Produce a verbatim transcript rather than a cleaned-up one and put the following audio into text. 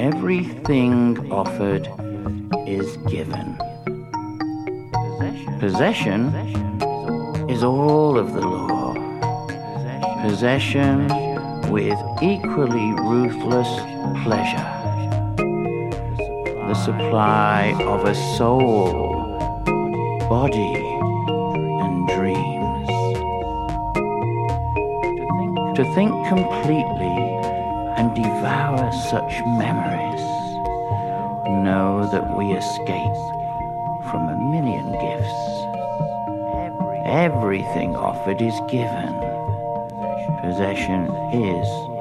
Everything offered is given. Possession is all of the law. Possession with equally ruthless pleasure. The supply of a soul, body, and dreams. To think completely and devour such memories, know that we escape from a million gifts. Everything offered is given. Possession is